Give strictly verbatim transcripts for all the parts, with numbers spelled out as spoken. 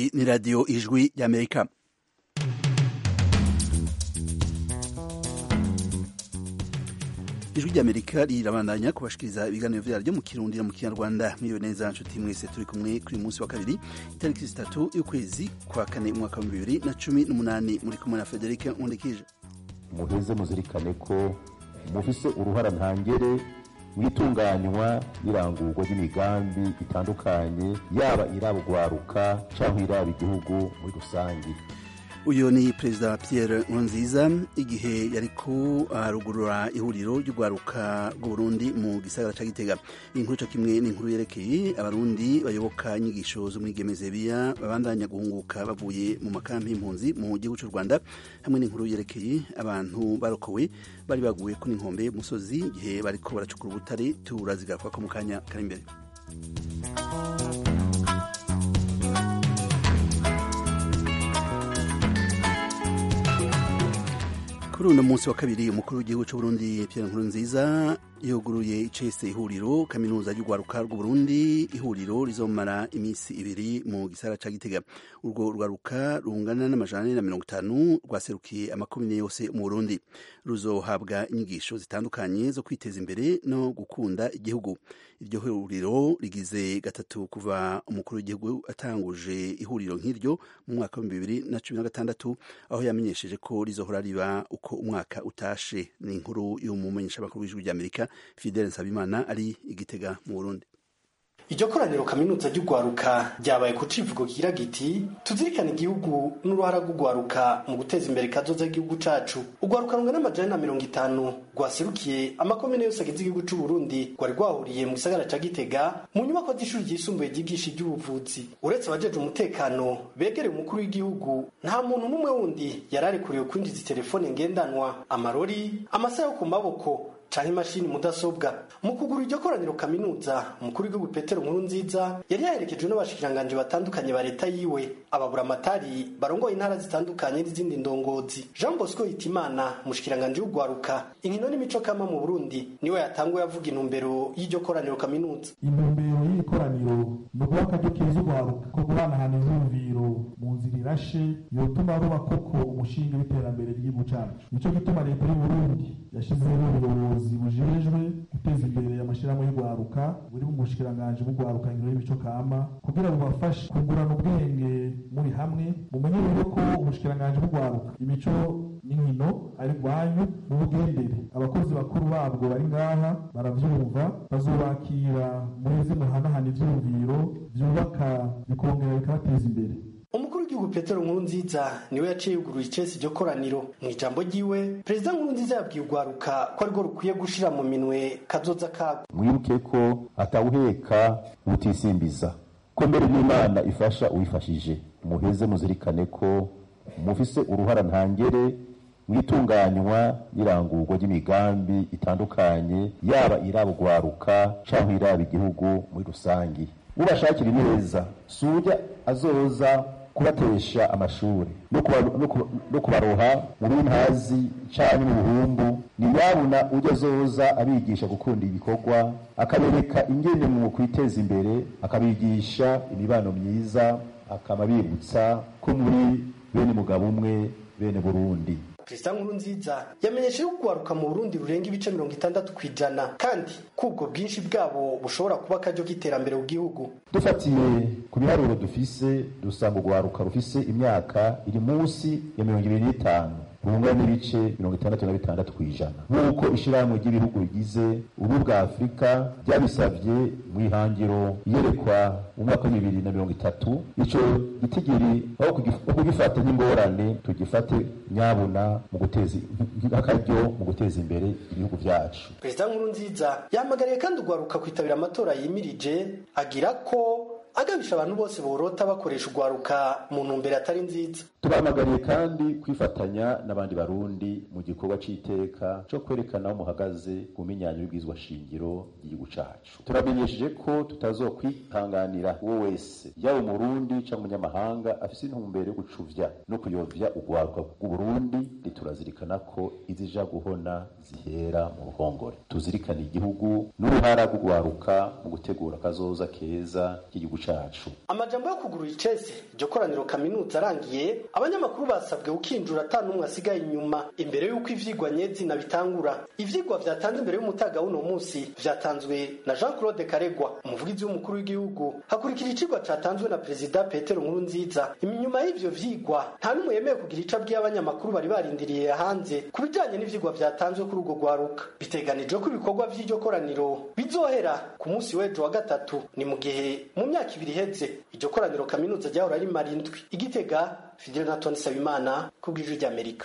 Iyi ni radiyo ijwi y'Amerika. Ijwi ry'Amerika rirabandanya kubashikiriza ibiganiro vyaryo mu Kirundi no mu Kinyarwanda. Mwiwe neza nshuti mwese, turi kumwe kuri munsi wa kabiri itariki zitatu y'ukwezi kwa kane umwaka wa bibiri na cumi n'umunani. Muri kumwe na Frederic Nkundikije. Muheze muzirikane ko mufise uruhara ntangere mwitunganywa n'irangurwa ry'imigambi itandukanye, yaba irabugwaruka canke iraba igihugu muri rusangi. Uyo ni Perezida Pierre Nkurunziza igihe yariko arugurura ihuriro ry'ugwaruka rw'u Burundi mu gisagara ca Gitega. Inkuru co kimwe n'inkuru yerekeye abarundi bayoboka inyigisho zo mw'igemezebiya babandanya guhunguka bavuye mu makampi y'impunzi mu gihugu c'u Rwanda, hamwe n'inkuru yerekeye abantu barokowe bari baguye ku n'inkombe y'umusozi igihe bariko baracukura ubutare. Turazigaruka ko mu kanya kari imbere. Kuri uno munsi wa kabiri umukuru w'igihugu c'u Burundi Pierre Nkurunziza yuguruye icese ihuriro kaminuza y'ugwaruka rw'u Burundi. Ihuriro rizomara imisi ibiri mu gisagara ca Gitega. Urwo rwaruka rungana n'amajana na mirongo itanu rwaserukiye amakomine yose mu Burundi, ruzohabwa inyigisho zitandukanye zo kwiteza imbere no gukunda igihugu. Iryo huriro rigize gatatu kuva umukuru w'igihugu atanguje ihuriro nk'iryo mu mwaka wa bibiri na cumi na gatandatu, aho yamenyesheje ko rizohora riba uko umwaka utashe. Ni inkuru y'umumenyesha makuru w'ijwi ry'Amerika Fidel Nsabimana ari Igitega mu Burundi. Iryo koraniro kaminuza ry'ugwaruka ryabaye ku civugo kigira giti tuzirikana igihugu n'uruhara rw'ugwaruka mu guteza imbere kazoza igihugu cacu. Ugwaruka rungana n'amajana na mirongo itanu rwaserukiye amakomine yose agize igihugu c'u Burundi rwari rwahuriye mu gisagara ca Gitega mu nyubako z'ishuri ryisumbuye ryigisha iby'ubuvuzi. Uretse abajeje umutekano begereye umukuru w'igihugu, nta muntu n'umwe wundi yararekuriwe kwinjiza telefone ngendanwa, amarori, amasaha yo ku maboko canke imashini mudasobwa. Mu kugura iryo koraniro kaminuza, umukuru w'igihugu Petero Nkurunziza yari yaherekejwe n'abashikiranganje batandukanye ba leta yiwe, ababuramatari barongoye intara zitandukanye n'izindi ndongozi. Jean Bosco Hitimana, mushikiranganje w'ugwaruka, inkino n'imico kama mu Burundi, niwe yatanguye avuga intumbero y'iryo koraniro kaminuza. Intumbero y'iri koraniro no guha akaryo keza ugwaruka ko guhanahana ivyumviro mu nzira irashe yotuma ruba koko umushinga w'iterambere ry'igihugu cacu. Nico gituma leta y'u Burundi yashizeho ubuyobozi bujejwe guteza imbere amashirahamwe y'ugwaruka buri mu bushikiranganje bw'ugwaruka inkino y'imico kama, kugira ngo bafashe kungurana ubwenge muri hamwe. Mumenye rero ko ubushikiranganje bw'ugwaruka imico n'inkino ari rwanyu mu bugendere. Abakozi bakuru babwo bari ngaha baravyumva, bazobakira muri zino hanahana ivyumviro vyubaka bikongera bikabateza imbere. Umukuru w'igihugu Petero Nkurunziza niwe yaciye yuguruye icese iryo koraniro. Mu ijambo ryiwe, Perezida Nkurunziza yabwiye ugwaruka ko ariko rukwiye gushira mu minwe kazoza kago. Mwibuke ko atawuheka utisimbiza, ko mbere n'Imana ifasha uwifashije. Muheze muzirikane ko mufise uruhara ntangere mwitunganywa n'irangurwa ry'imigambi itandukanye, yaba irabugwaruka canke iraba igihugu muri rusangi. Ubashakira neza suja azoza kubatesha amashuri no kubaroha mu bintazi canke mu buhumbu, ni yabuna ujya azoza abigisha gukunda ibikorwa, akabereka ingene mu kwiteza imbere, akabigisha imibano myiza, akamabibutsa ko muri bene mugabo umwe bene Burundi. Perezida Nkurunziza yamenyesheje ko ugwaruka mu Burundi rurenga ibice mirongo itandatu kw'ijana, kandi kubwo bwinshi bwabo bushobora kuba akaryo k'iterambere mu gihugu. Dufatiye ku biharuro dufise, dusanga ugwaruka rufise imyaka iri munsi ya mirongo ibiri n'itanu rungana n'ibice mirongo itandatu na bitandatu kw'ijana, nk'uko ishirahamwe ry'ibihugu bigize ubu bwa Afurika ryabisavye mw'ihangiro iyerekwa mu mwaka wa bibiri na mirongo itatu. Ico gitigiri aho kugifata nk'ingorane tugifate nyabuna mu guteza akaryo mu guteza imbere ibihugu vyacu. Perezida Nkurunziza yahamagariye kandi ugwaruka kwitabira amatora yimirije, agira ko agabisha abantu bose borota bakoresha ugwaruka mu ntumbero atari nziza. Tubahamagariye kandi kwifatanya n'abandi barundi mu gikorwa c'iteka co kwerekana aho muhagaze ku minyanyo y'ubwizwa shingiro y'igihugu cacu. Turamenyesheje ko tutazokwihanganira uwo wese, yaba umurundi canke umunyamahanga, afise intumbero yo gucuvya no kuyovya ugwaruka bw'u Burundi. Turazirikana ko izija guhona zihera mu ruhongore. Tuzirikana igihugu n'uruhara rw'ugwaruka mu gutegura kazoza keza k'igihugu gihugu cacu. Amajambo yo kugurura icese iryo koraniro kaminuza arangiye, abanyamakuru basabwe gukinjura ata n'umwe asigaye inyuma imbere y'uko ivyigwa nyezina bitangura. Ivyigwa vyatanzwe imbere y'umutaga w'uno munsi vyatanzwe na Jean Claude Karegwa, umuvugizi w'umukuru w'igihugu, hakurikira icigwa catanzwe na Perezida Petero Nkurunziza. Inyuma y'ivyo vyigwa nta n'umwe yemeye kugira ico abwiye abanyamakuru bari barindiriye hanze ku bijanye n'ivyigwa vyatanzwe kuri urwo rwaruka. Biteganijwe ko ibikorwa vy'iryo koraniro bizohera ku munsi w'ejo wa gatatu, ni mu gihe mu myaka ibiri iheze iryo koraniro kaminuza ryahora ari marindwi. Igitega, Fidel Natoni Sabimana ku bw'ijwi ry'Amerika.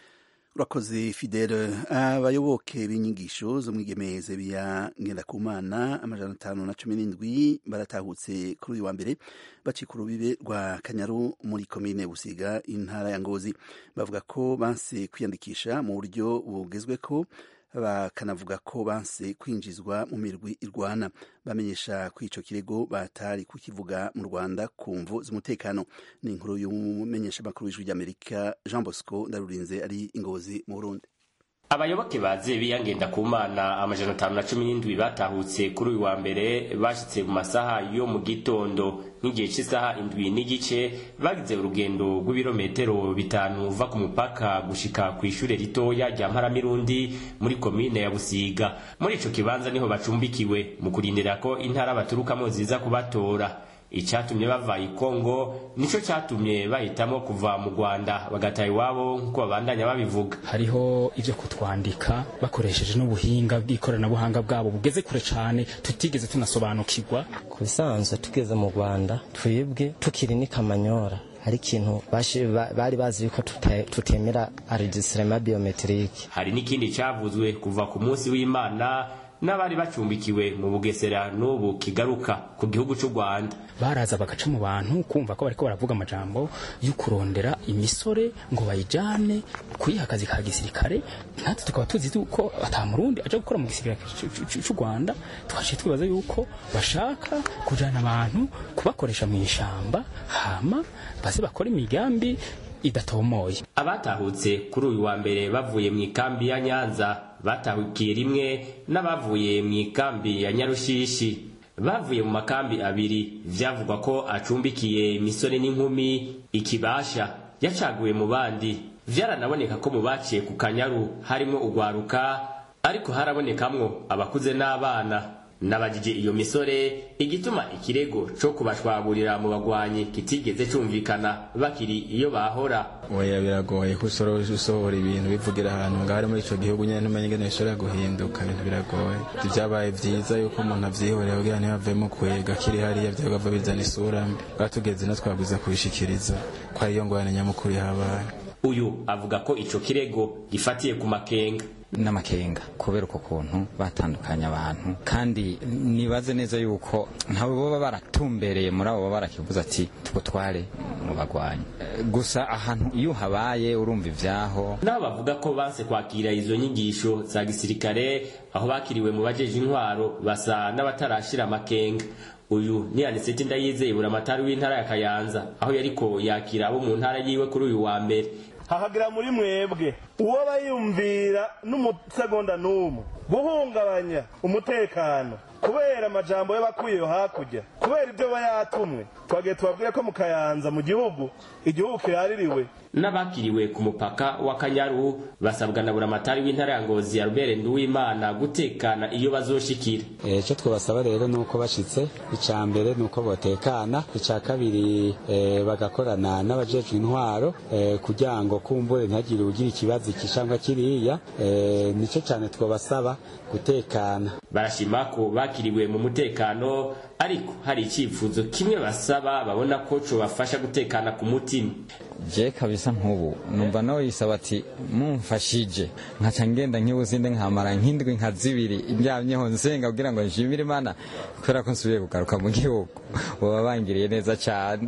Urakoze Fidel. Abayoboke b'inyigisho zo mwigemeze biya Ngendakumana amajana atanu na cumi n'indwi baratahutse kuri uyu wa mbere bacika urubibe rwa Kanyaru muri komine Busiga intara ya Ngozi. Bavuga ko banse kwiyandikisha mu buryo bugezweko, bakanavuga ko banse kwinjizwa mu mirwi irwana. Bamenyesha ko ico kirego batari kukivuga mu Rwanda ku mvo z'umutekano. Ni inkuru y'umumenyesha makuru w'ijwi ry'Amerika Jean Bosco Ndarurinze ari Ingozi mu Burundi. Abayoboke baze biyangenda kumana amajana atanu na cumi n'indwi batahutse kuri uyu wa mbere bashitse mu masaha yo mu gitondo nk'igihe cy'isaha indwi n'igice, bagize urugendo rw'ibirometero bitanu uva ku mupaka gushika ku ishure ritoya rya Mparamirundi muri komine ya Busiga. Muri ico kibanza niho bacumbikiwe mu kurindira ko intara baturukamo ziza kubatora. Icatumye bava i Kongo nico catumye bahitamo kuva mu Rwanda bagataha iwabo nkuko babandanya babivuga. Hariho ivyo kutwandika bakoresheje n'ubuhinga bw'ikoranabuhanga bwabo bugeze kure cane tutigeze tunasobanukirwa. Kubisanzwe tugeze mu Rwanda twibwe tukiri ni Kamanyora, hari ikintu bari bazi yuko tutemera enregistrement biometrique. Hari n'ikindi cavuzwe kuva ku munsi w'Imana n'abari bacumbikiwe mu Bugesera n'ubu kigaruka ku gihugu cy'u Rwanda. Baraza bagaca mu bantu kumva ko bariko baravuga amajambo y'ukurondera imisore ngo bayijane kuyiha akazi ka gisirikare. Natwe tukaba tuzi yuko ata Murundi aje gukora mu gisirikare cy'u Rwanda, twaje twibaza yuko bashaka kujana abantu kubakoresha mu ishamba hama base bakora imigambi idatomoye. Abatahutse kuri uyu wa mbere bavuye mu ikambi ya Nyanza batahukiye rimwe n'abavuye mu ikambi ya Nyarushishi. Bavuye mu makambi abiri vyavugwa ko acumbikiye imisore n'inkumi. Ikibasha yacaguwe mu bandi. Vyaranaboneka ko mu baciye ku Kanyaru harimo ugwaruka, ariko harabonekamwo abakuze n'abana. Nabajije iyo misore igituma ikirego cyo kubashwaburira mu bagwanyi kitigeze cumvikana bakiri iyo bahora. Oya, biragoye kusoro usohora ibintu bivugira ahantu ngare muri ico gihugu nyene ntumenye ingene bishobora guhinduka, ibintu biragoye. Vyabaye vyiza yuko umuntu avyihorera kugira ntibavemo kwega kiri hariya vyagava bizana isura mbi. Batugeze no twabwiza kubishikiriza ko ariyo ngwane nyamukuru habaye. Uyu avuga ko ico kirego gifatiye ku makenga. N'amakenga kubera uko kuntu batandukanya abantu, kandi nibaze neza yuko ntabo baba baratumbereye muri abo barakivuza ati tugutware mu bagwanyi. Gusa ahantu iyo habaye urumva ivyaho. Nabo bavuga ko banse kwakira izo nyigisho za gisirikare aho bakiriwe mu bajeje intwaro basa n'abatarashira amakenga. Uyu ni Aniseti Ndayizeye buramatari w'intara ya Kayanza aho yariko yakira abo mu ntara yiwe kuri uyu wa mbere. Hahagira muri mwebwe uwo bayumvira n'umusegonda n'umwe guhungabanya umutekano kubera amajambo y'abakuyeyo hakurya, kubera ibyo bayatumwe. Twagiye tubabwire ko mu Kayanza mu gihugu igihugu kiraririwe. N'abakiriwe ku mupaka wa Kanyaru basabwa na buramatari w'intara ya Ngozi Albert Nduwimana gutekana iyo bazoshikira. Eh cyo twabasaba rero nuko bashitse, icya mbere nuko botekana, icya kabiri eh, bagakorana n'abajejwe intwaro eh, kugira ngo kumbure ntagire ugira ikibazo kishanga kiriya. Eh, nico cyane twabasaba gutekana. Barashima ko bakiriwe mu mutekano, ariko hari icyifuzo kimwe basaba babona ko cyo bafasha gutekana ku mutima. Je kabisa nk'ubu numva no yisaba ati mumfashije nkaca ngenda nk'ibuzinde nkamara nk'indwi nka zibiri ibyamyeho nsenga kugira ngo nshimire Imana kubera ko nsubiye kugaruka mu gihugu. Baba bangiriye neza cyane.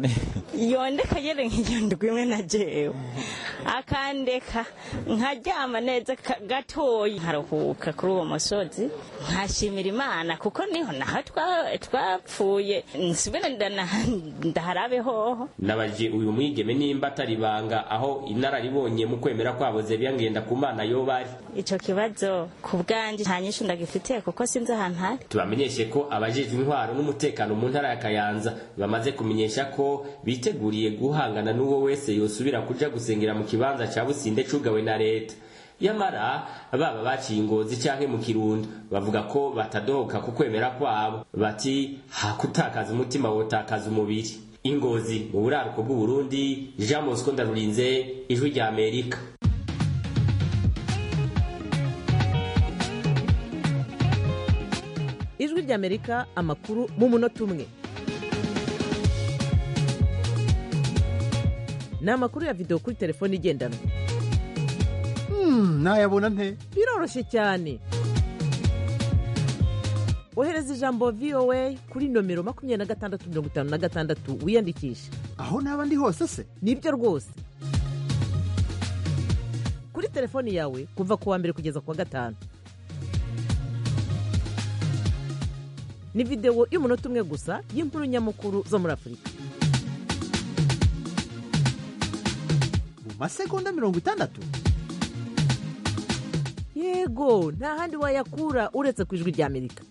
yondeka yere nk'igihundwe imwe na jewe akandeka nkaryama neza gatoyi nkaruhuka kuri uwo musozi nkashimira Imana kuko niho naho twapfuye nsubira ndaharabe hoho. Nabaje uyu mwigeme nimba ataribanga aho inararibonye mu kwemera kwabo Zebiya Ngendakumana yo bari. Ico kibazo ku bwanje nta nyishu ndagifitiye kuko sinzi ahantu hari. Tubamenyeshe ko abajejwe intwaro n'umutekano mu ntara ya Kayanza bamaze kumenyesha ko biteguriye guhangana n'uwo wese yosubira kuja gusengera mu kibanza ca Businde cugawe na leta. Yamara baba baciye Ingozi canke mu Kirundo bavuga ko batadohoka ku kwemera kwabo, bati hakutakaza umutima wotakaza umubiri. Ingozi mu buraruko bw'u Burundi, Jean Bosco Ndarurinze, Ijwi rya Amerika. Ijwi rya Amerika, amakuru mu munota umwe. Ni amakuru ya video kuri telefone igendanwa. Hmm, nayabona nte? Biroroshye cyane. Ohereza ijambo V O A kuri nomero makumyabiri na gatandatu mirongo itanu na gatandatu wiyandikisha. Aho naba ndi hose se? Nibyo rwose. Kuri telefoni yawe kuva kuwa mbere kugeza kuwa gatanu. Ni video y'umunota umwe gusa y'inkuru nyamukuru zo muri Afurika. Mu masegonda mirongo itandatu? Yego, nta handi wayakura uretse ku Ijwi rya Amerika.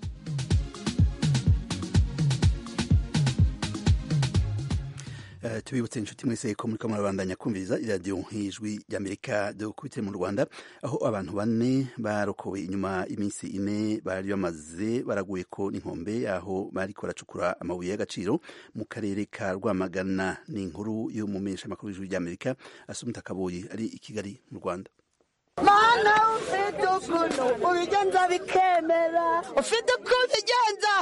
Uh, tubibutse inshuti mwese ko muri kamara bandanya kumviriza iradiyo Ijwi rya Amerika dukubitire mu Rwanda aho abantu bane barokowe inyuma iminsi ine bari bamaze baraguye ko n'inkombe aho bari koracukura amabuye y'agaciro mu karere ka Rwamagana. Ni inkuru yo mu mesha makuru y'Ijwi rya Amerika Asumta Kaboyi ari i Kigali mu Rwanda. Mana ufite ukuntu ubigenza bikemera, ufite uko ubigenza.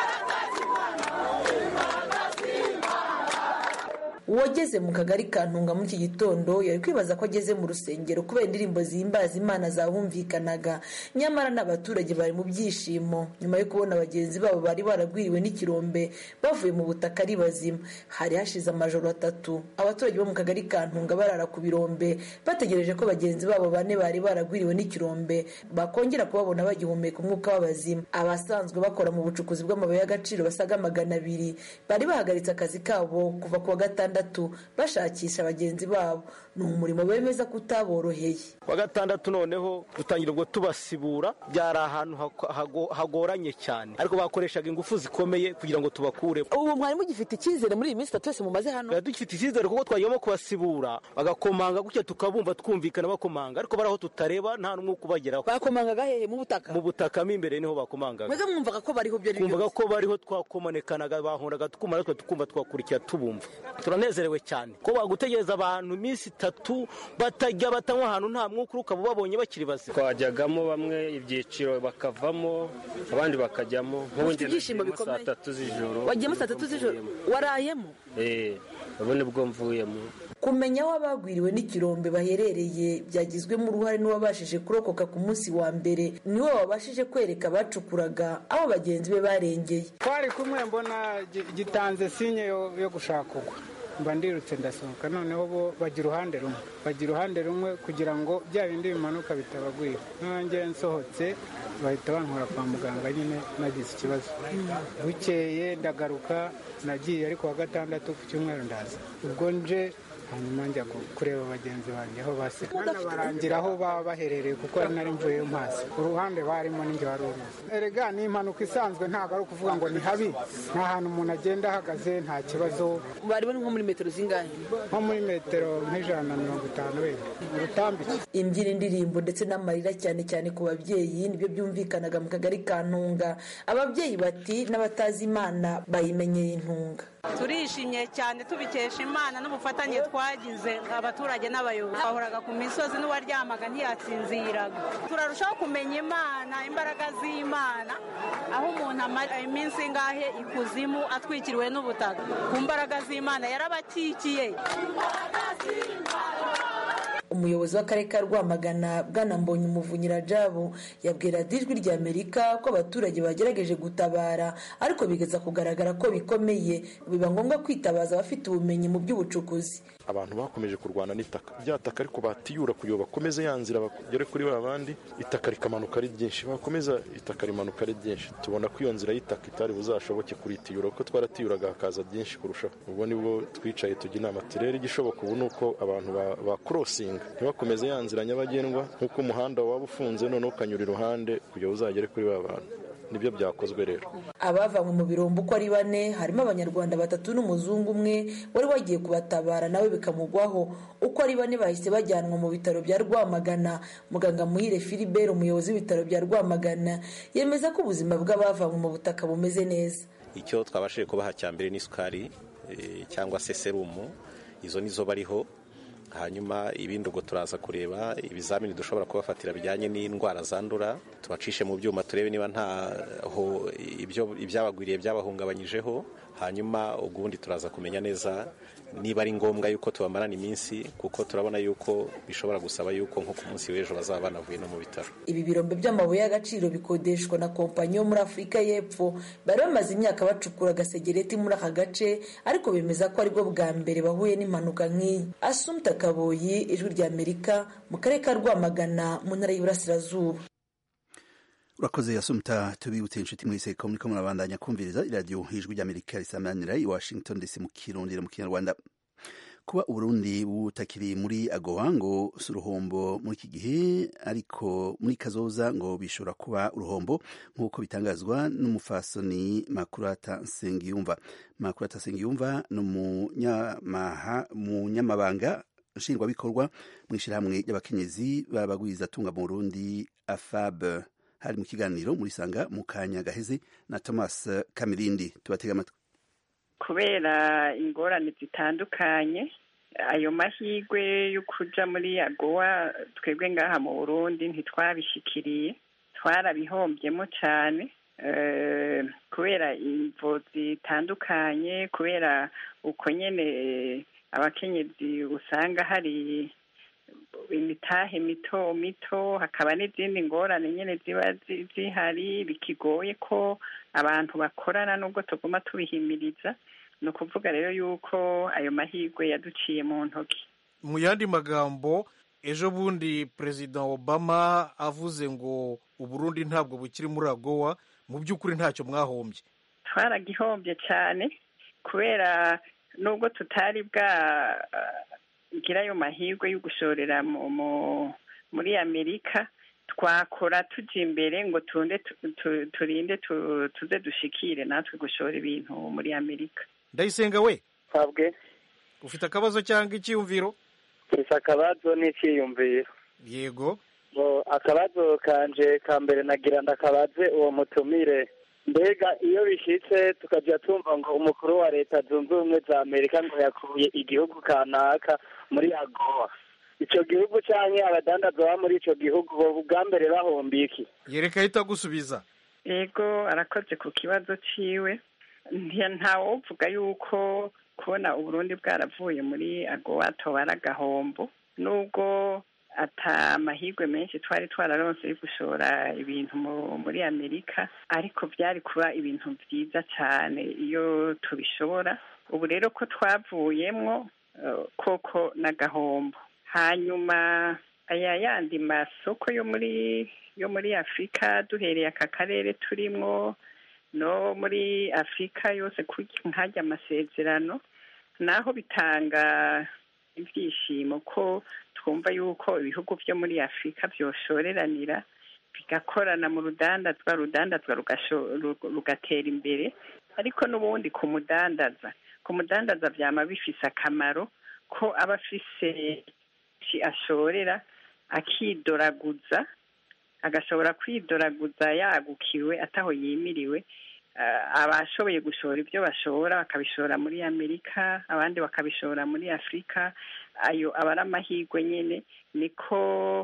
Uwageze mu kagari ka Ntunga mu iki gitondo yari kwibaza ko ageze mu rusengero kubera indirimbo zihimbaza Imana zahumvikanaga, nyamara n'abaturage bari mu byishimo nyuma yo kubona bagenzi babo bari baragwiriwe n'ikirombe bavuye mu butaka ari bazima. Hari hashize amajoro atatu abaturage bo mu kagari ka Ntunga barara ku birombe bategereje ko bagenzi babo bane bari baragwiriwe n'ikirombe bakongera kubabona bagihumeka umwuka w'abazima. Abasanzwe bakora mu bucukuzi bw'amabuye y'agaciro basaga magana abiri bari bahagaritse akazi kabo kuva kuwa gatandatu bashakisha bagenzi babo. Ni umurimo bemeza kutaboroheye. Wa gatandatu noneho dutangira ngo tubasibura, byari ahantu hagoranye cyane ariko bakoreshaga ingufu zikomeye kugira ngo tubakure. Ubu mwari mugifite icyizere muri iyi minsi itatu yose mumaze hano? Ya dufite icyizere kuko twagiyemo kubasibura bagakomanga gutya tukabumva twumvikana bakomanga ariko baraho tutareba nta numwe kubageraho. Bakomangaga hehe? Mu butaka? Mu butaka mo imbere niho bakomangaga. Mweze mwumvaga ko bariho byo? Kumvaga ko bariho twakomanekanaga bahondaga tukumara twa tukumva twakurikira tubumva. Turanezerewe cyane ko bagutegereza abantu iminsi itatu batajya batanywa ahantu nta mwuka ukaba babonye bakiri bazima. Twajyagamo bamwe ibyiciro bakavamo abandi bakajyamo nk'ubundi saa tatu z'ijoro. Wagiyemo saa tatu z'ijoro? Warayemo? Eh, abone bwo mvuyemo. Kumenya aho abagwiriwe n'ikirombe baherereye byagizwemo uruhare n'uwabashije kurokoka ku munsi wa mbere niwe wabashije kwereka abacukuraga aho bagenzi be barengeye. Twari kumwe mbona gitanze sinye yo, yo gushaka kugwa, mba ndirutse ndasohoka, noneho bo bagira uruhande rumwe bagira uruhande rumwe kugira ngo bya bindi bimanuka bitabagwira. Nanjye nsohotse bahita bankora kwa muganga nyine nagize ikibazo. Bukeye ndagaruka nagiye ariko wa gatandatu ku cyumweru ndaza. Ubwo nje hanyuma njya kureba bagenzi banjye aho base barangira aho baba baherereye kuko ari nari mvuyeyo mpazi. Uruhande barimo n'injye wari uruzi. Erega ni impanuka isanzwe, ntabwo ari ukuvuga ngo ni habi. Nta hantu umuntu agenda ahagaze nta kibazo. Bari bari nko muri metero zingahe? Nko muri metero nk'ijana na mirongo itanu wenda urutambitse. Imbyino, indirimbo ndetse n'amarira cyane cyane ku babyeyi nibyo byumvikanaga mu kagari ka Ntunga. Ababyeyi bati n'abatazi Imana bayimenyeye intunga. Turishimye cyane tubikesha Imana n'ubufatanye twagize abaturage n'abayobozi. Bahoraga ku misozi n'uwaryamaga ntiyatsinziraga. Turarushaho kumenya Imana, imbaraga z'Imana, aho umuntu amara iminsi ngahe ikuzimu atwikiriwe n'ubutaka. Ku mbaraga z'Imana yarabakikiye. umuyobozi w'akarere ka Rwamagana bwana Mbonyi Umuvunyi Rajabu yabwira Ijwi rya Amerika ko abaturage bagerageje gutabara ariko bigeza kugaragara ko bikomeye biba ngombwa kwitabaza abafite ubumenyi mu by'ubucukuzi. Abantu bakomeje kurwana n'itaka byataka ariko batiyura kuyo bakomeze yanzira bagere kuri babandi itaka rikamanuka ari ryinshi bakomeza itaka rimanuka ari ryinshi tubona ko iyo nzira y'itaka itari buzashoboke kuri tiyura ko twaratiyuraga hakaza byinshi kurushaho ubwo nibwo twicaye tujya inama turere igishoboka ubu nuko abantu ba crossinga ntibakomeze yanzira nyabagendwa nkuko umuhanda waba ufunze none ukanyura iruhande kugira uzagere kuri babandi nibyo byakozwe rero. Abavanywe mu birombo uko ari bane harimo abanyarwanda batatu n'umuzungu umwe wari wagiye kubatabara nawe bikamugwaho. Uko ari bane bahise bajyanwa mu bitaro bya Rwamagana. Muganga Muhire Philibert umuyobozi w'ibitaro bya Rwamagana yemeza ko ubuzima bw'abavanywe mu butaka bumeze neza. Icyo twabashije kubaha cyambere ni isukari e, cyangwa se serumu izo nizo bariho hanyuma ibindi ubwo turaza kureba ibizamini dushobora kubafatira bijyanye n'indwara zandura tubacishe mu byuma turebe niba nta ho ibyo ibyabagwiriye byabahungabanyijeho hanyuma ubundi turaza kumenya neza niba ari ngombwa yuko tubamarana iminsi kuko turabona yuko bishobora gusaba yuko nko ku munsi w'ejo bazaba banavuye no mu bitaro. Ibi birombe by'amabuye y'agaciro bikodeshwa na kompanyi yo muri Afurika y'Epfo bari bamaze imyaka bacukura gasegereti muri aka gace ariko bemeza ko aribwo bwa mbere bahuye n'impanuka nk'iyi. Assumpta Kaboyi, Ijwi rya Amerika mu karere ka Rwamagana mu ntara y'Iburasirazuba. Urakoze Assumpta, tubibutse inshuti mwese ko muriko murabandanya kumviriza iradiyo Ijwi rya Amerika risamanira i Washington D C mu Kirundi mu Kinyarwanda. Kuba Uburundi butakiri muri AGOA ngo si uruhombo muri iki gihe ariko muri kazoza ngo bishobora kuba uruhombo nk'uko bitangazwa n'umufasoni Makurata Nsengiyumva. Makurata Nsengiyumva ni umunyamabanga nshingwabikorwa mu ishyirahamwe ry'abakenyezi b'abagwizatunga mu Burundi A F A B. Hari mu kiganiro muri Sanga mu kanya gaheze na Thomas Kamirindi. Tubatega amatwi. Kubera ingorane zitandukanye ayo mahirwe yo kuja muri AGOA twebwe ngaha mu Burundi ntitwabishikiriye twarabihombyemo cyane uh, kubera imvo zitandukanye kubera uko nyene abakenyezi usanga hari imitahe mito mito hakaba n'izindi ngorane nyene ziba zihari bikigoye ko abantu bakorana nubwo tuguma tubihimiriza ni ukuvuga rero yuko ayo mahirwe yaduciye mu ntoki. Mu yandi magambo ejo bundi Perezida Obama avuze ngo Uburundi ntabwo bukiri muri AGOA mu by'ukuri ntacyo mwahombye. Twaragihombye cyane kubera nubwo tutari bwa gira ayo mahirwe yo gushorera muri Amerika twakora tujya imbere ngo tunde turinde tuze dushikire natwe gushora ibintu muri Amerika. Ndayisenga we sabwe ufite akabazo cyangwa icyiyumviro? Ufite akabazo n'icyiyumviro. Yego. Akabazo kanje ka mbere nagira ndakabaze uwo mutumire mbega iyo bishitse tukajya tumva ngo umukuru wa leta zunze ubumwe za Amerika ngo yakuye igihugu kanaka muri AGOA icyo gihugu cyangwa abadandaza baba muri icyo gihugu bo bwa mbere bahomba iki? Yereka ahita gusubiza. Yego arakoze ku kibazo ciwe ntawovuga yuko kubona Uburundi bwaravuye muri AGOA tobara agahombo nubwo ata amahirwe menshi twari twararonse yo gushora ibintu muri Amerika ariko byari kuba ibintu byiza cyane iyo tubishobora. Ubu rero ko twavuyemwo koko n'agahombo hanyuma aya yandi masoko yo muri yo muri Afurika duhereye aka karere turimwo no muri Afurika yose nkajya amasezerano naho bitanga ibyishimo ko twumva yuko ibihugu byo muri Afurika byoshoreranira bigakorana mu rudandazwa rudandazwa rugatera imbere ariko n'ubundi ku mudandaza ku mudandaza byama bifise akamaro ko aba afise ashorera akidoraguza agashobora kwidoraguza yagukiwe ataho yimiriwe abashoboye gushora ibyo bashora bakabishora muri Amerika abandi bakabishora muri Afurika ayo aba ari amahirwe nyine niko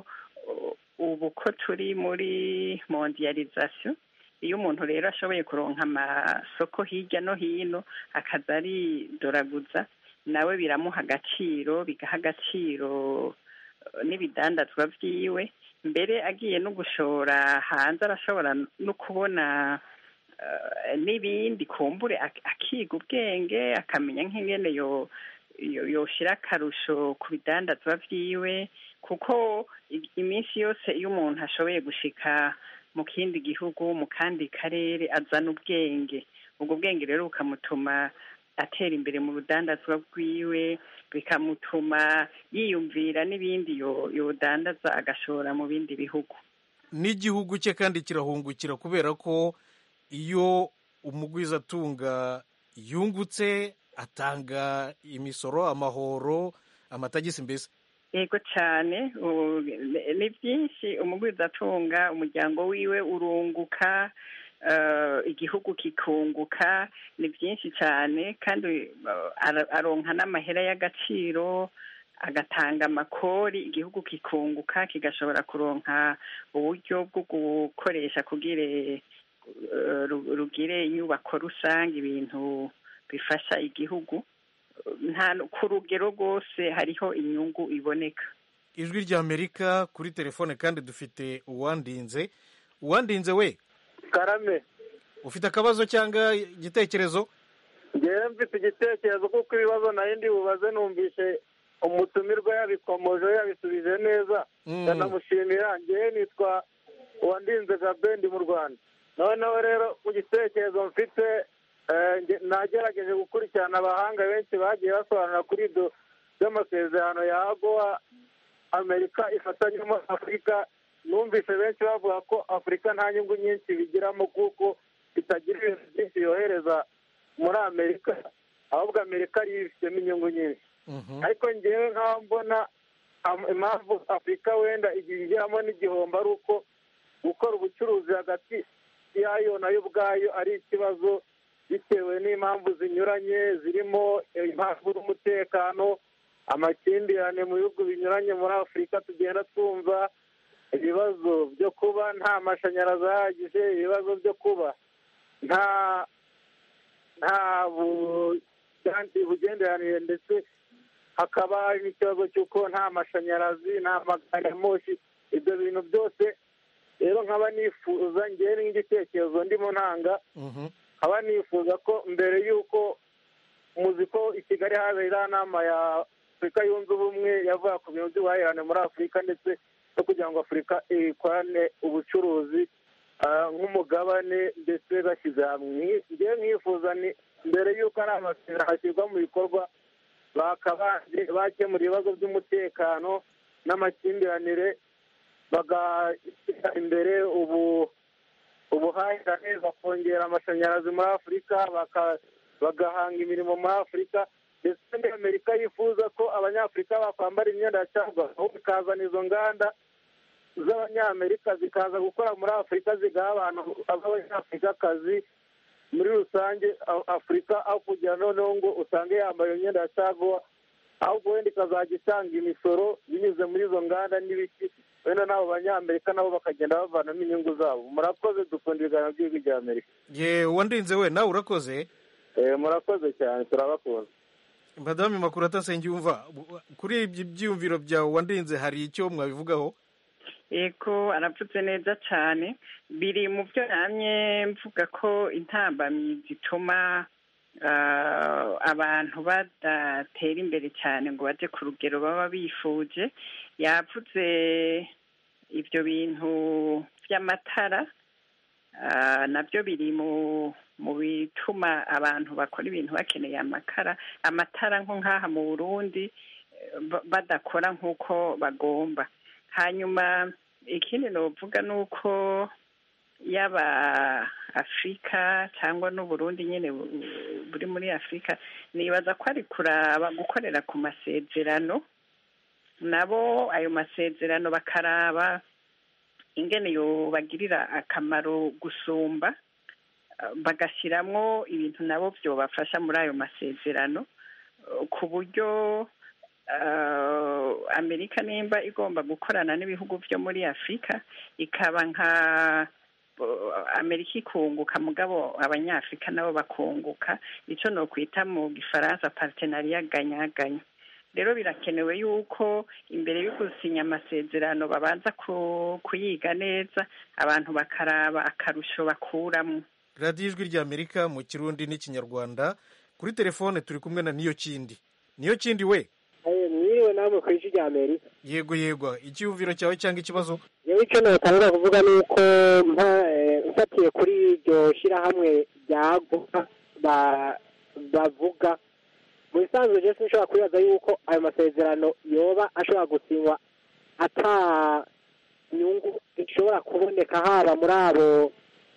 ubu ko turi muri mondialisation iyo umuntu rero ashoboye kuronka amasoko hirya no hino akaza aridoraguza nawe biramuha agaciro bigaha agaciro n'ibidandazwa vyiwe, mbere agiye no gushora hanze arashobora no kubona n'ibindi kumbure akiga ubwenge akamenya nk'ingene yo yoshira akarusho ku bidandazwa vyiwe, kuko iminsi yose iyo umuntu ashoboye gushika mu kindi gihugu mu kandi karere azana ubwenge, ubwo bwenge rero bukamutuma atera imbere mu rudandazwa rwiwe, bikamutuma yiyumvira n'ibindi yodandaza agashora mu bindi bihugu. N'igihugu cye kandi kirahungukira kubera ko iyo umugwizatunga yungutse atanga imisoro, amahoro, amatagisi mbese. Yego cyane, ni byinshi umugwizatunga, umuryango wiwe urunguka, igihugu kikunguka, ni byinshi cyane, kandi aronka n'amahera y'agaciro, agatanga amakori, igihugu kikunguka, kigashobora kuronka uburyo bwo gukoresha kugira rugire inyubako rusange, ibintu bifasha igihugu. Nta ku rugero rwose hariho inyungu iboneka. Ijwi ry'Amerika kuri telefone kandi dufite uwandinze. Uwandinze we Karame, ufite akabazo cyangwa igitekerezo? ngewe mfite igitekerezo kuko ibibazo nari ndi bubaze numvise umutumirwa yabikomoje yabisubije neza, ndanamushimira. ngewe nitwa Uwandinze Gabendi mu Rwanda. noneho rero mu gitekerezo mfite, nagerageje gukurikirana abahanga benshi bagiye basobanura kuri ibyo by'amasezerano ya AGOA Amerika ifatanyemo Afurika. Numvise benshi bavuga ko Afurika nta nyungu nyinshi bigiramo kuko itagira ibintu byinshi yohereza muri Amerika, ahubwo Amerika ariyo ifitemo inyungu nyinshi. ariko ngewe nk'aho mbona impamvu Afurika wenda igiramo n'igihombo ari uko gukora ubucuruzi hagati yayo nayo ubwayo ari ikibazo, bitewe n'impamvu zinyuranye zirimo impamvu z'umutekano, amakimbirane mu bihugu binyuranye muri Afurika. Tugenda twumva ibibazo byo kuba nta mashanyarazi ahagije, ibibazo byo kuba nta nta bugenderanire, ndetse hakaba n'ikibazo cy'uko nta mashanyarazi, nta magare ya moshi. Ibyo bintu byose rero nkaba nifuza, ngewe n'igitekerezo ndimo ntanga, nkaba nifuza ko mbere y'uko muzi ko i Kigali habera inama ya Afurika yunze ubumwe yavuga ku bintu by'ubuhahirane muri Afurika, ndetse no kugira ngo Afurika ikorane ubucuruzi nk'umugabane ndetse bashyize hamwe. ngewe nkifuza ni mbere y'uko ari amasezerano ashyirwa mu bikorwa, bakaba bakemura ibibazo by'umutekano n'amakimbirane, bagashyira imbere ubu ubuhahirane, bakongera amashanyarazi muri Afurika, bagahanga imirimo muri Afurika. ndetse muri Amerika yifuza ko abanyafurika bakwambara imyenda ya caguwa, aho bikazana izo nganda z'abanyamerika zikaza gukora muri Afurika, zigaha abantu b'abanyafurikakazi muri rusange. Afurika aho kugira noneho ngo usange yambaye imyenda ya caguwa, ahubwo wenda ikazajya itanga imisoro binyuze muri izo nganda n'ibiki, wenda n'abo banyamerika nabo bakagenda bavanamo inyungu zabo. Murakoze, dukunda ibiganiro by'ijwi rya Amerika. ye Uwandinze we nawe urakoze. Eh, murakoze cyane, turabakunda. Madame Makurata Nsengiyumva, kuri ibyo byiyumviro byawe Uwandinze hari icyo mwabivugaho? Eko aravuze neza cyane, biri mu byo namye mvuga ko intambamyi zituma abantu badatera imbere cyane ngo baje ku rugero baba bifuje. Yavuze ibyo bintu by'amatara, nabyo biri mu mu bituma abantu bakora ibintu bakeneye amakara amatara nko nk'aha mu Burundi badakora nk'uko bagomba. Hanyuma ikindi novuga ni uko yaba Afurika cyangwa n'Uburundi nyine buri muri Afurika, nibaza ko ari kuraba gukorera ku masezerano, nabo ayo masezerano bakaraba ingene yo bagirira akamaro gusumba, bagashyiramo ibintu nabo byobafasha muri ayo masezerano, ku buryo Amerika nimba igomba gukorana n'ibihugu byo muri Afurika, ikaba nka Amerika ikunguka mugabo abanyafurika nabo bakunguka, icyo no kwita mu gifaransa partenariat gagnant-gagnant. rero birakenewe yuko imbere yo gusinya amasezerano babanza kuyiga neza abantu bakaraba akarusho bakuramo. radiyo ijwi ry'amerika mu kirundi n'ikinyarwanda. Kuri telefone turi kumwe na niyo kindi. Niyo kindi we mwiriwe namwe ku ijwi ry'amerika. Yego yego, icyumviro cyawe cyangwa ikibazo? yewe icyo natanga kuvuga ni uko mfatiye kuri iryo shyirahamwe rya gowa bavuga mu bisanzwe je sinshobora kwibaza yuko ayo masezerano yoba ashobora gusinywa ata nyungu ishobora kuboneka haba muri abo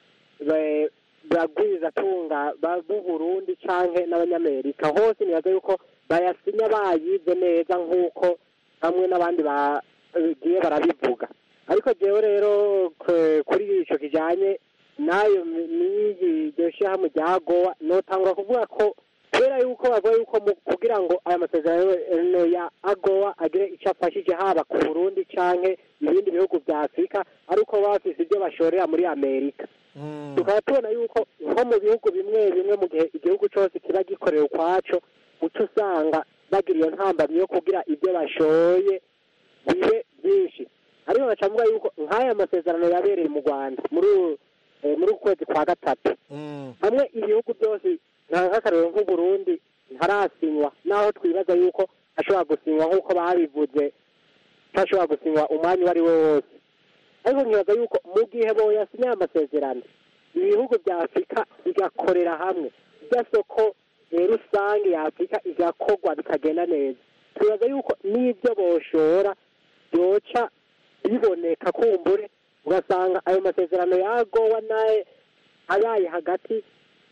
bagwiza tunga b'u Burundi canke n'abanyamerika. Hose nibaza yuko bayasinya bayize neza nk'uko bamwe n'abandi bagiye barabivuga. Ariko jewe rero kuri ico kijanye nayo n'iyi iryo shyirahamwe rya gowa notangura kuvuga ko kubera yuko bavuga yuko kugira ngo aya masezerano ya agowa agire icyo afashije haba ku Burundi canke ibindi bihugu vya Afurika ari uko bafise ibyo bashorera muri Amerika. Tukaba tubona yuko nko mu bihugu bimwe bimwe mu gihe igihugu cyose kiba gikorera ukwaco uca usanga bagira iyo ntambamyi yo kugira ibyo bashoye bibe byinshi. Ariko bacavuga yuko nk'aya masezerano yabereye mu Rwanda muri muri ukwezi kwa gatatu hamwe ibihugu byose nk'akarero nk'u Burundi ntarasinywa naho twibaza yuko ashobora gusinywa nk'uko babivuze ashobora gusinywa umwanya uwo ari wo wose. Ariko nkibaza yuko mu gihe boyasinya amasezerano ibihugu bya Afurika bigakorera hamwe irya soko rusange ya Afurika igakorwa bikagenda neza, twibaza yuko n'ibyo boshora byoca biboneka kumbure ugasanga ayo masezerano ya gowa naye abaye hagati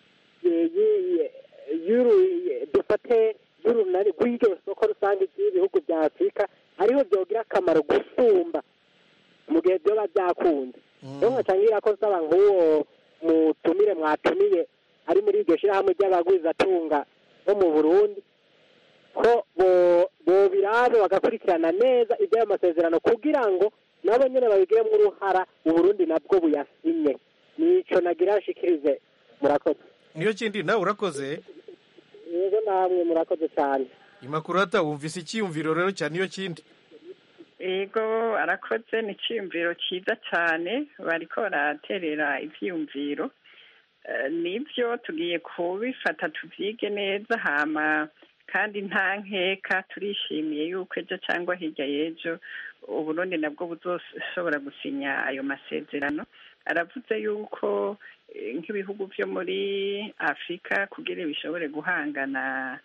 dufate y'urunani rw'iryo soko rusange ry'ibihugu bya Afurika ariho byogira akamaro gusumba mu gihe byoba byakunze. rero nkacangira ko saba nk'uwo mutumire mwatumiye ari muri iryo shyirahamwe ry'abagwizatunga bo mu Burundi ko bo birabe bagakurikirana neza iby'ayo masezerano kugira ngo nabo nyine babigiremo uruhara u Burundi nabwo buyasinye. Nico nagira nshikirize. Murakoze. Niyo kindi nawe urakoze. Yego namwe murakoze cyane. Imakurata wumvise icyiyumviro rero cyane niyo kindi. Ego arakoze ni icyiyumviro cyiza cyane bariko baraterera ivyiyumviro. Uh, nibyo tugiye kubifata tuvyige neza hama kandi nta nkeka turishimiye yuko ejo cyangwa hirya y'ejo u Burundi nabwo buzoshobora gusinya ayo masezerano. Aravuze yuko nk'ibihugu byo muri Afurika kugira bishobore guhangana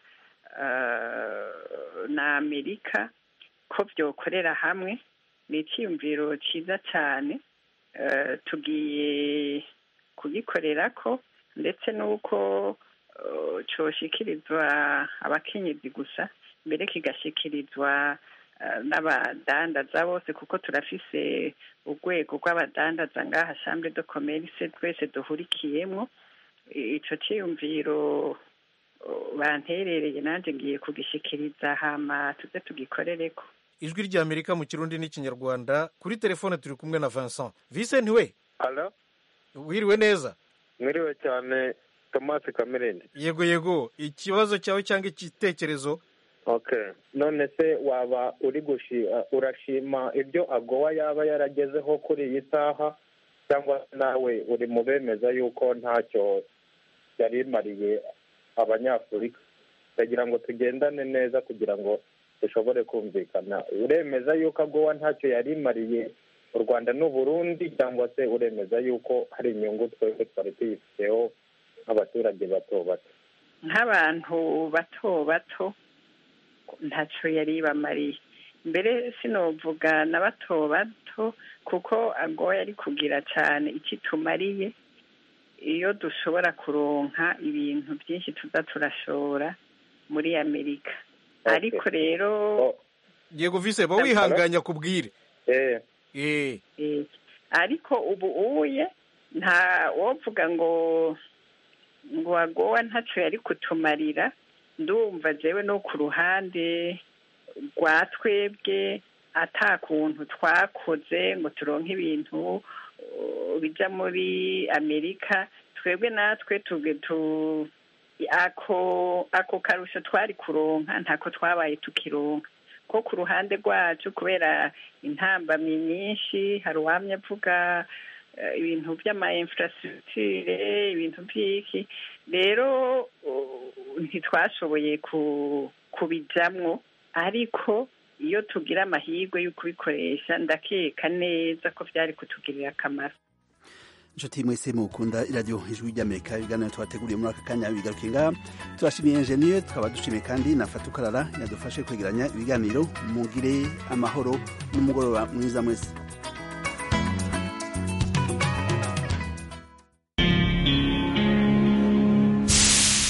uh, na Amerika ko byokorera hamwe. Ni icyiyumviro cyiza cyane uh, tugiye kugikorera ko ndetse n'uko uh, coshikirizwa abakenyezi gusa mbere kigashikirizwa uh, n'abadandaza bose kuko turafise urwego rw'abadandaza ngaha chambre de commerce twese duhurikiyemo. Ico cyiyumviro uh, banterereye nanje ngiye kugishikiriza hama tuze tugikorereko. Ijwi ry'Amerika mu Kirundi n'Ikinyarwanda. Kuri telefone turi kumwe na Vincent. Vincent we? Allo? Wiriwe neza? Mwiriwe cyane Thomas Kamerende. Yego yego, ikibazo cyawe cyangwa igitekerezo? Okay. None se waba uri gushi uh, urashima ibyo agowa yaba yaragezeho kuri iyi saha cyangwa nawe uri mu bemeza yuko ntacyo yari mariye abanyafurika kugira ngo tugendane neza kugira ngo dushobore kumvikana? Uremeza yuko agowa ntacyo yari mariye u Rwanda n'u Burundi cyangwa se uremeza yuko hari inyungu twese twari tuyifiteho nk'abaturage bato bato? Nk'abantu bato bato ntacyo yari bamariye. Mbere sinovuga na bato bato kuko agowa yari kugira cyane iki tumariye iyo dushobora kuronka ibintu byinshi tuza turashora muri Amerika. Okay. Ariko rero oh. Yego vise bo wihanganya kubwire. Eh. Eh. Eh. Ariko ubu uye nta wovuga ngo ngo agowa ntacyo yari kutumarira. Ndumva jewe no ku ruhande rwa twebwe atakuntu twakoze ngo turonke ibintu uh, bija muri Amerika. Twebwe natwe tuge tu ako ako karusho twari kuronka ntako twabaye tukironka ko ku ruhande rwacu kubera intambamyi nyinshi hari uwamye avuga ibintu by'ama infrastructure ibintu by'iki rero ntitwashoboye kubijamwo ariko iyo tugira amahirwe yo kubikoresha ndakeka neza ko byari kutugirira akamaro. inshuti mwese mukunda iradiyo ijwi ry'amerika ibiganiro twateguriye muri aka kanya bigaruke ngaha turashimiye enjeniyeri tukaba dushimiye kandi na fatukarara yadufashe kwegeranya ibiganiro mugire amahoro n'umugoroba mwiza mwese.